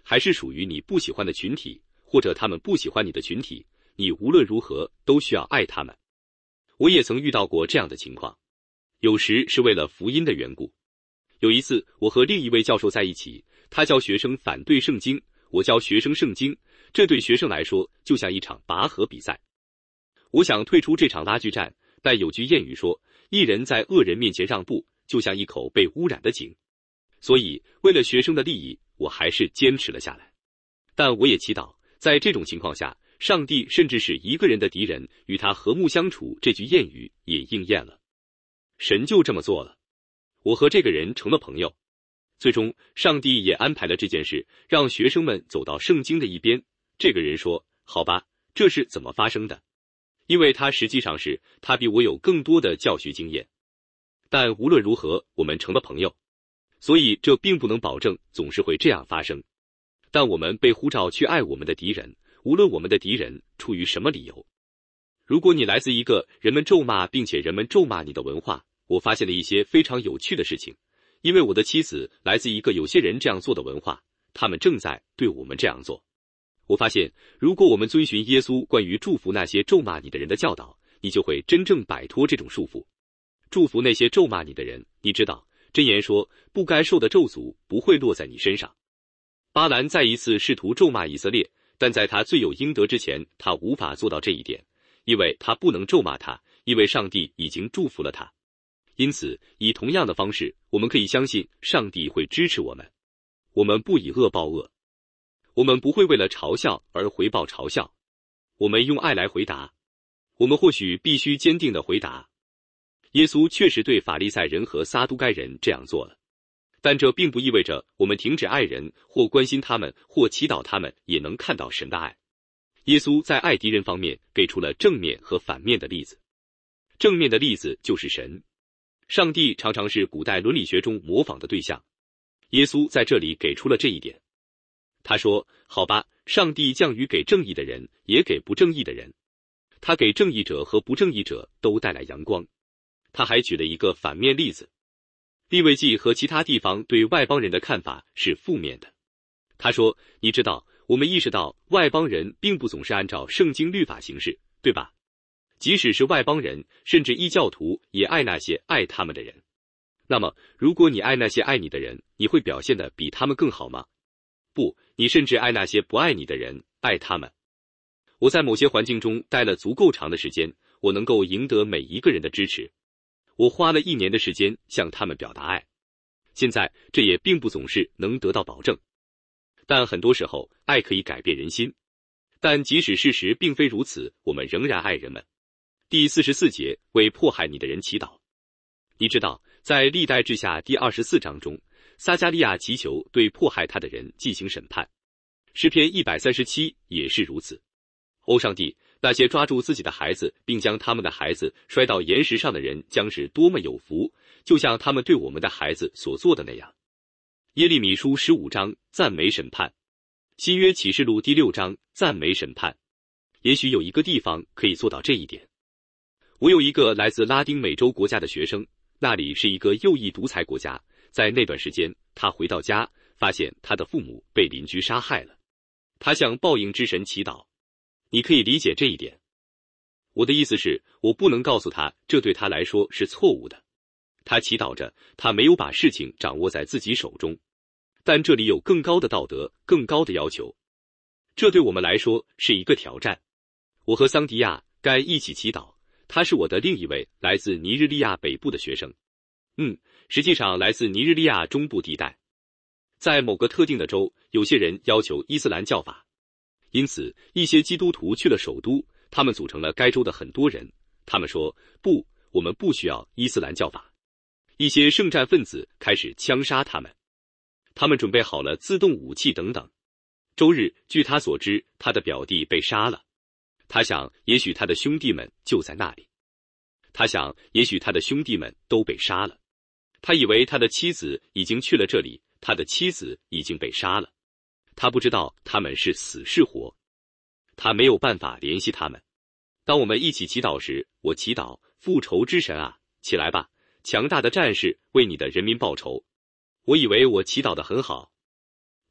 还是属于你不喜欢的群体，或者他们不喜欢你的群体，你无论如何都需要爱他们。我也曾遇到过这样的情况，有时是为了福音的缘故。有一次，我和另一位教授在一起，他教学生反对圣经，我教学生圣经，这对学生来说就像一场拔河比赛。我想退出这场拉锯战，但有句谚语说，一人在恶人面前让步，就像一口被污染的井。所以，为了学生的利益，我还是坚持了下来。但我也祈祷，在这种情况下，上帝甚至是一个人的敌人与他和睦相处，这句谚语也应验了。神就这么做了，我和这个人成了朋友。最终，上帝也安排了这件事，让学生们走到圣经的一边。这个人说，好吧，这是怎么发生的？因为他比我有更多的教学经验。但无论如何，我们成了朋友。所以这并不能保证总是会这样发生。但我们被呼召去爱我们的敌人，无论我们的敌人出于什么理由。如果你来自一个人们咒骂并且人们咒骂你的文化，我发现了一些非常有趣的事情。因为我的妻子来自一个有些人这样做的文化，他们正在对我们这样做。我发现，如果我们遵循耶稣关于祝福那些咒骂你的人的教导，你就会真正摆脱这种束缚。祝福那些咒骂你的人，你知道，箴言说，不该受的咒诅不会落在你身上。巴兰再一次试图咒骂以色列，但在他罪有应得之前，他无法做到这一点，因为他不能咒骂他，因为上帝已经祝福了他。因此，以同样的方式，我们可以相信上帝会支持我们。我们不以恶报恶，我们不会为了嘲笑而回报嘲笑，我们用爱来回答。我们或许必须坚定地回答。耶稣确实对法利赛人和撒都该人这样做了，但这并不意味着我们停止爱人或关心他们或祈祷他们也能看到神的爱。耶稣在爱敌人方面给出了正面和反面的例子。正面的例子就是神。上帝常常是古代伦理学中模仿的对象，耶稣在这里给出了这一点。他说，好吧，上帝降雨给正义的人，也给不正义的人。他给正义者和不正义者都带来阳光。他还举了一个反面例子，利未记和其他地方对外邦人的看法是负面的。他说，你知道，我们意识到外邦人并不总是按照圣经律法行事，对吧？即使是外邦人，甚至异教徒也爱那些爱他们的人。那么，如果你爱那些爱你的人，你会表现得比他们更好吗？不，你甚至爱那些不爱你的人，爱他们。我在某些环境中待了足够长的时间，我能够赢得每一个人的支持。我花了1年的时间向他们表达爱。现在，这也并不总是能得到保证。但很多时候，爱可以改变人心。但即使事实并非如此，我们仍然爱人们。第44节，为迫害你的人祈祷。你知道，在历代志下第24章中，撒迦利亚祈求对迫害他的人进行审判。诗篇137也是如此。哦，上帝，那些抓住自己的孩子并将他们的孩子摔到岩石上的人将是多么有福，就像他们对我们的孩子所做的那样。耶利米书15章，赞美审判。新约启示录第6章，赞美审判。也许有一个地方可以做到这一点。我有一个来自拉丁美洲国家的学生，那里是一个右翼独裁国家。在那段时间，他回到家，发现他的父母被邻居杀害了。他向报应之神祈祷。你可以理解这一点。我的意思是，我不能告诉他这对他来说是错误的。他祈祷着，他没有把事情掌握在自己手中。但这里有更高的道德，更高的要求。这对我们来说是一个挑战。我和桑迪亚该一起祈祷。他是我的另一位来自尼日利亚北部的学生。实际上来自尼日利亚中部地带。在某个特定的州，有些人要求伊斯兰教法。因此，一些基督徒去了首都，他们组成了该州的很多人。他们说，不，我们不需要伊斯兰教法。一些圣战分子开始枪杀他们。他们准备好了自动武器等等。周日，据他所知，他的表弟被杀了。他想，也许他的兄弟们就在那里。他想，也许他的兄弟们都被杀了。他以为他的妻子已经去了这里，他的妻子已经被杀了。他不知道他们是死是活。他没有办法联系他们。当我们一起祈祷时，我祈祷，复仇之神啊，起来吧，强大的战士，为你的人民报仇。我以为我祈祷得很好。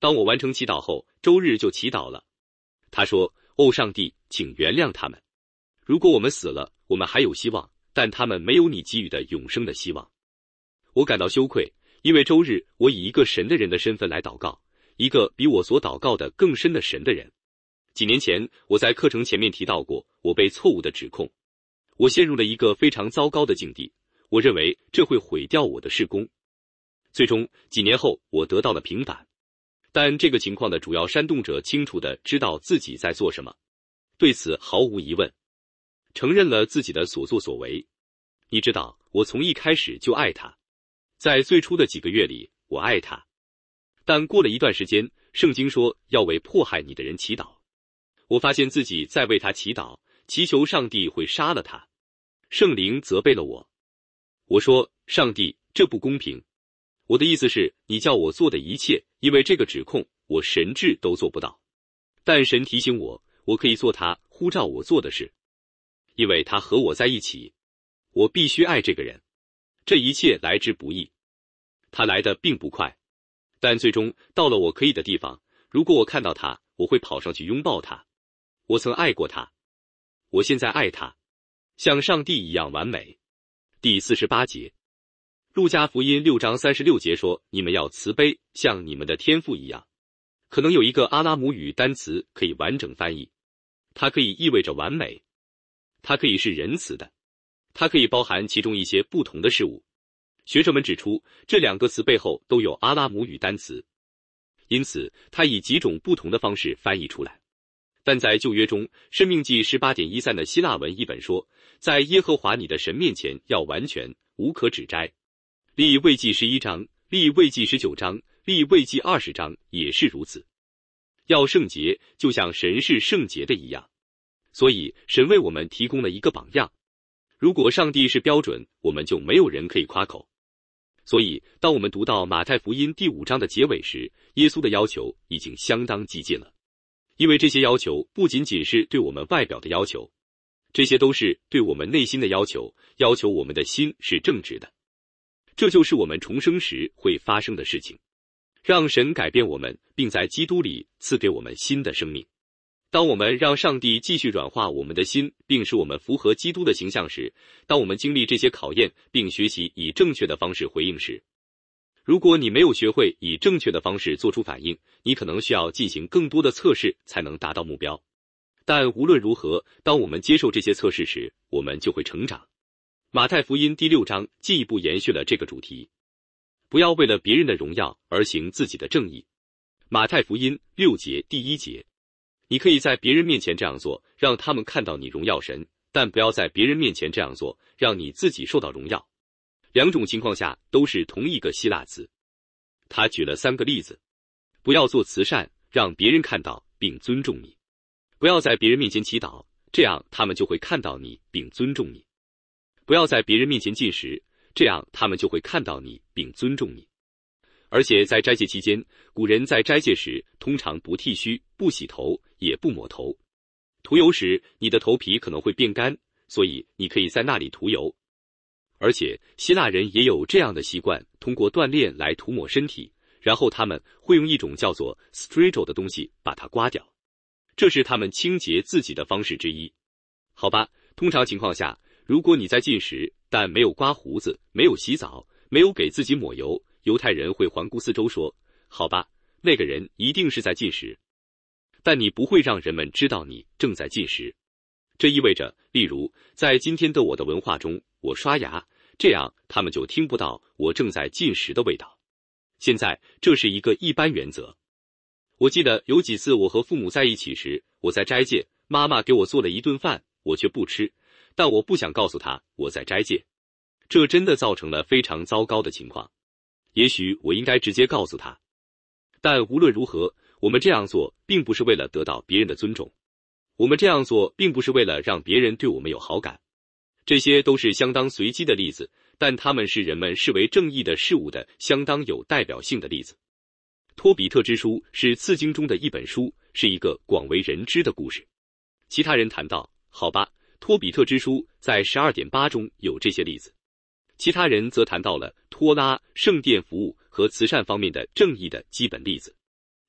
当我完成祈祷后，周日就祈祷了。他说：“哦，上帝，请原谅他们。如果我们死了，我们还有希望，但他们没有你给予的永生的希望。”我感到羞愧，因为周日我以一个神的人的身份来祷告，一个比我所祷告的更深的神的人。几年前，我在课程前面提到过，我被错误的指控，我陷入了一个非常糟糕的境地，我认为这会毁掉我的事工。最终，几年后，我得到了平反。但这个情况的主要煽动者清楚地知道自己在做什么，对此毫无疑问，承认了自己的所作所为。你知道，我从一开始就爱他，在最初的几个月里，我爱他。但过了一段时间，圣经说要为迫害你的人祈祷。我发现自己在为他祈祷，祈求上帝会杀了他。圣灵责备了我。我说：“上帝，这不公平。我的意思是，你叫我做的一切，因为这个指控，我神智都做不到。但神提醒我，我可以做他呼召我做的事，因为他和我在一起。我必须爱这个人。这一切来之不易，他来的并不快，但最终到了我可以的地方。如果我看到他，我会跑上去拥抱他。我曾爱过他，我现在爱他，像上帝一样完美。”第48节，路加福音6章36节说：“你们要慈悲，像你们的天父一样。”可能有一个阿拉姆语单词可以完整翻译，它可以意味着完美，它可以是仁慈的，它可以包含其中一些不同的事物。学者们指出，这两个词背后都有阿拉姆语单词，因此它以几种不同的方式翻译出来。但在旧约中，《申命记》18.13的希腊文译本说，在耶和华你的神面前要完全，无可指摘。利未记11章、利未记19章、利未记20章也是如此。要圣洁，就像神是圣洁的一样。所以，神为我们提供了一个榜样。如果上帝是标准，我们就没有人可以夸口。所以，当我们读到马太福音第5章的结尾时，耶稣的要求已经相当激进了。因为这些要求不仅仅是对我们外表的要求，这些都是对我们内心的要求，要求我们的心是正直的。这就是我们重生时会发生的事情，让神改变我们，并在基督里赐给我们新的生命。当我们让上帝继续软化我们的心，并使我们符合基督的形象时，当我们经历这些考验，并学习以正确的方式回应时，如果你没有学会以正确的方式做出反应，你可能需要进行更多的测试才能达到目标。但无论如何，当我们接受这些测试时，我们就会成长。马太福音第6章进一步延续了这个主题，不要为了别人的荣耀而行自己的正义。马太福音6节第1节，你可以在别人面前这样做，让他们看到你荣耀神，但不要在别人面前这样做，让你自己受到荣耀。两种情况下都是同一个希腊词。他举了3个例子：不要做慈善，让别人看到并尊重你；不要在别人面前祈祷，这样他们就会看到你并尊重你；不要在别人面前进食，这样他们就会看到你并尊重你。而且在斋戒期间，古人在斋戒时通常不剃须、不洗头，也不抹头。涂油时，你的头皮可能会变干，所以你可以在那里涂油。而且希腊人也有这样的习惯，通过锻炼来涂抹身体，然后他们会用一种叫做 strigil 的东西把它刮掉，这是他们清洁自己的方式之一。好吧，通常情况下，如果你在进食，但没有刮胡子，没有洗澡，没有给自己抹油，犹太人会环顾四周说，好吧，那个人一定是在进食。但你不会让人们知道你正在进食。这意味着，例如，在今天的我的文化中，我刷牙，这样他们就听不到我正在进食的味道。现在，这是一个一般原则。我记得有几次我和父母在一起时，我在斋戒，妈妈给我做了一顿饭，我却不吃，但我不想告诉她我在斋戒。这真的造成了非常糟糕的情况。也许我应该直接告诉她。但无论如何，我们这样做并不是为了得到别人的尊重。我们这样做并不是为了让别人对我们有好感。这些都是相当随机的例子，但它们是人们视为正义的事物的相当有代表性的例子。托比特之书是次经中的一本书，是一个广为人知的故事。其他人谈到，好吧，托比特之书在 12.8 中有这些例子。其他人则谈到了托拉、圣殿服务和慈善方面的正义的基本例子。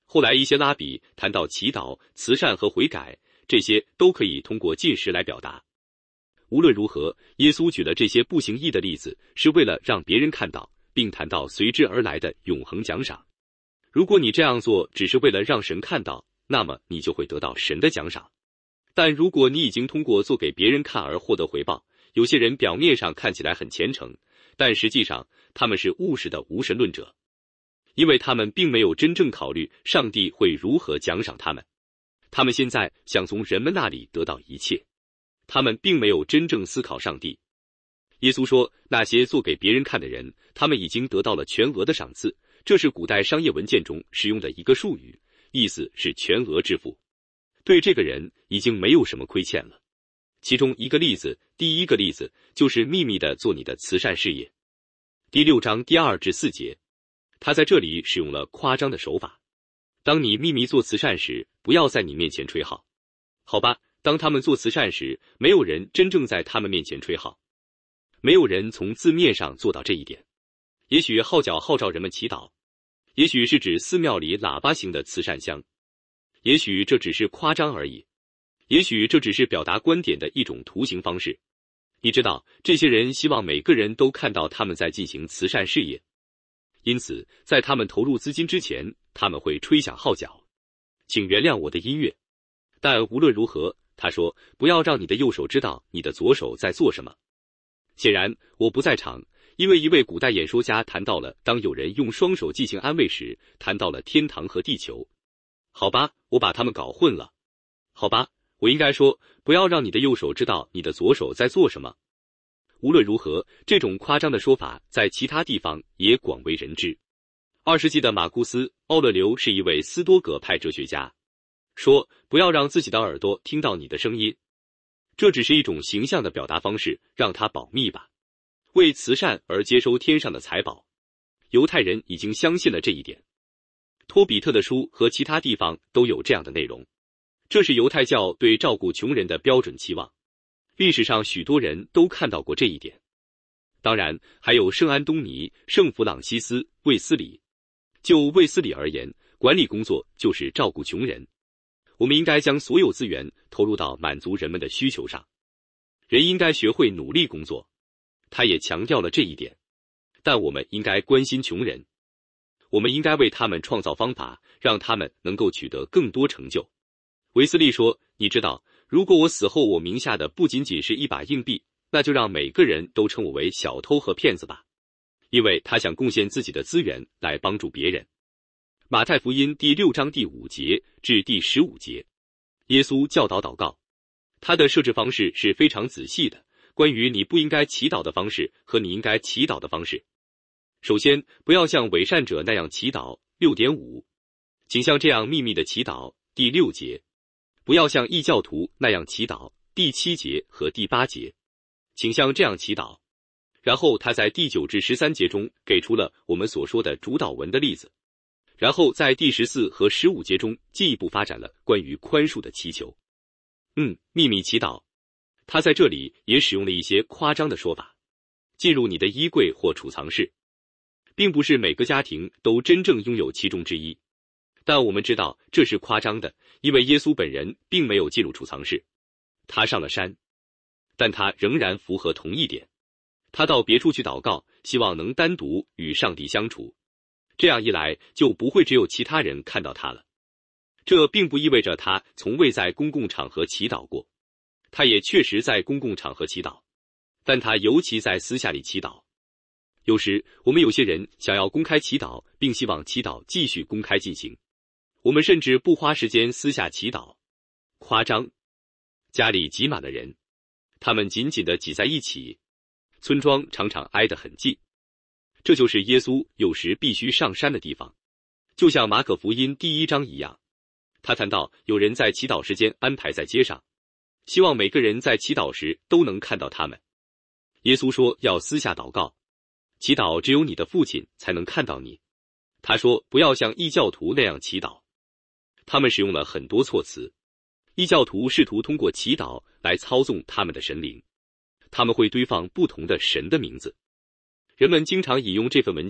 后来一些拉比谈到祈祷、慈善和悔改，这些都可以通过进食来表达。无论如何，耶稣举了这些不行义的例子，是为了让别人看到，并谈到随之而来的永恒奖赏。如果你这样做只是为了让神看到，那么你就会得到神的奖赏。但如果你已经通过做给别人看而获得回报，有些人表面上看起来很虔诚，但实际上他们是务实的无神论者，因为他们并没有真正考虑上帝会如何奖赏他们。他们现在想从人们那里得到一切，他们并没有真正思考上帝。耶稣说，那些做给别人看的人，他们已经得到了全额的赏赐，这是古代商业文件中使用的一个术语，意思是全额支付。对这个人已经没有什么亏欠了。其中一个例子，第一个例子就是秘密地做你的慈善事业。第6章第2至4节，他在这里使用了夸张的手法。当你秘密做慈善时，不要在你面前吹号。好吧，当他们做慈善时，没有人真正在他们面前吹号。没有人从字面上做到这一点。也许号角号召人们祈祷，也许是指寺庙里喇叭形的慈善箱，也许这只是夸张而已，也许这只是表达观点的一种图形方式。你知道，这些人希望每个人都看到他们在进行慈善事业，因此在他们投入资金之前，他们会吹响号角。请原谅我的音乐，但无论如何，他说，不要让你的右手知道你的左手在做什么。显然我不在场，因为一位古代演说家谈到了当有人用双手进行安慰时，谈到了天堂和地球。好吧，我把他们搞混了。好吧，我应该说，不要让你的右手知道你的左手在做什么。无论如何，这种夸张的说法在其他地方也广为人知。2世纪的马库斯·奥勒留是一位斯多葛派哲学家，说不要让自己的耳朵听到你的声音，这只是一种形象的表达方式，让它保密吧。为慈善而接收天上的财宝，犹太人已经相信了这一点。托比特的书和其他地方都有这样的内容，这是犹太教对照顾穷人的标准期望。历史上许多人都看到过这一点。当然，还有圣安东尼、圣弗朗西斯、卫斯理。就卫斯理而言，管理工作就是照顾穷人。我们应该将所有资源投入到满足人们的需求上。人应该学会努力工作，他也强调了这一点。但我们应该关心穷人，我们应该为他们创造方法，让他们能够取得更多成就。维斯利说，你知道，如果我死后我名下的不仅仅是一把硬币，那就让每个人都称我为小偷和骗子吧。因为他想贡献自己的资源来帮助别人。马太福音第6章第5节至第15节，耶稣教导祷告，他的设置方式是非常仔细的，关于你不应该祈祷的方式和你应该祈祷的方式。首先，不要像伪善者那样祈祷 6.5， 请像这样秘密的祈祷第6节，不要像异教徒那样祈祷第7节和第8节，请像这样祈祷。然后他在第9至13节中给出了我们所说的主导文的例子，然后在第14和15节中进一步发展了关于宽恕的祈求。秘密祈祷，他在这里也使用了一些夸张的说法。进入你的衣柜或储藏室，并不是每个家庭都真正拥有其中之一，但我们知道这是夸张的，因为耶稣本人并没有进入储藏室，他上了山，但他仍然符合同一点。他到别处去祷告，希望能单独与上帝相处，这样一来就不会只有其他人看到他了。这并不意味着他从未在公共场合祈祷过，他也确实在公共场合祈祷，但他尤其在私下里祈祷。有时我们有些人想要公开祈祷，并希望祈祷继续公开进行，我们甚至不花时间私下祈祷。夸张，家里挤满了人，他们紧紧地挤在一起，村庄常常挨得很近，这就是耶稣有时必须上山的地方。就像马可福音第1章一样，他谈到有人在祈祷时间安排在街上，希望每个人在祈祷时都能看到他们。耶稣说要私下祷告，祈祷只有你的父亲才能看到你。他说不要像异教徒那样祈祷，他们使用了很多措辞。异教徒试图通过祈祷来操纵他们的神灵，他们会堆放不同的神的名字。人们经常引用这份文件，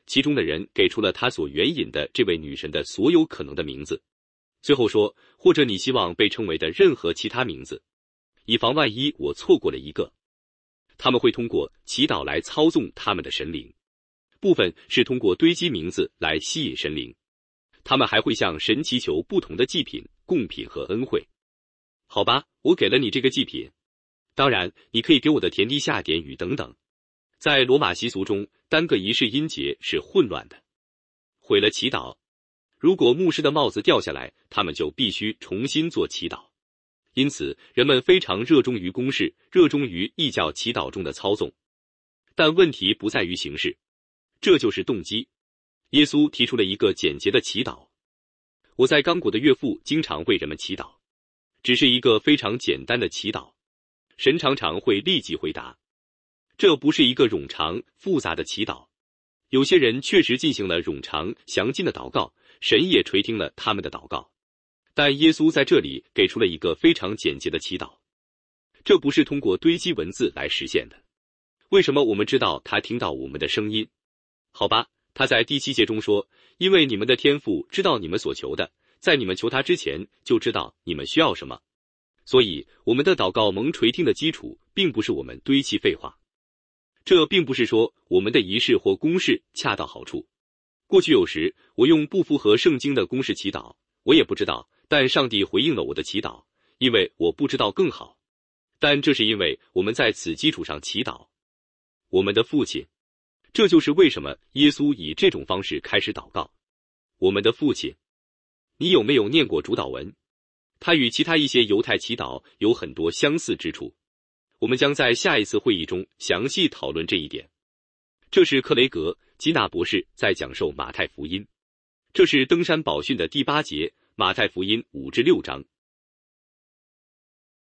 其中的人给出了他所援引的这位女神的所有可能的名字，最后说，或者你希望被称为的任何其他名字，以防万一我错过了一个。他们会通过祈祷来操纵他们的神灵，部分是通过堆积名字来吸引神灵，他们还会向神祈求不同的祭品、贡品和恩惠。好吧，我给了你这个祭品，当然你可以给我的田地下点雨等等。在罗马习俗中，单个仪式音节是混乱的，毁了祈祷。如果牧师的帽子掉下来，他们就必须重新做祈祷。因此，人们非常热衷于公式，热衷于异教祈祷中的操纵。但问题不在于形式，这就是动机。耶稣提出了一个简洁的祈祷。我在刚果的岳父经常为人们祈祷，只是一个非常简单的祈祷。神常常会立即回答。这不是一个冗长复杂的祈祷。有些人确实进行了冗长详尽的祷告，神也垂听了他们的祷告。但耶稣在这里给出了一个非常简洁的祈祷，这不是通过堆积文字来实现的。为什么我们知道他听到我们的声音？好吧，他在第7节中说，因为你们的天父知道你们所求的，在你们求他之前就知道你们需要什么。所以我们的祷告蒙垂听的基础并不是我们堆砌废话。这并不是说我们的仪式或公式恰到好处。过去有时我用不符合圣经的公式祈祷，我也不知道，但上帝回应了我的祈祷，因为我不知道更好。但这是因为我们在此基础上祈祷。我们的父亲，这就是为什么耶稣以这种方式开始祷告。我们的父亲，你有没有念过主祷文？它与其他一些犹太祈祷有很多相似之处。我们将在下一次会议中详细讨论这一点。这是克雷格·基纳博士在讲授马太福音。这是登山宝训的第8节，马太福音5至6章。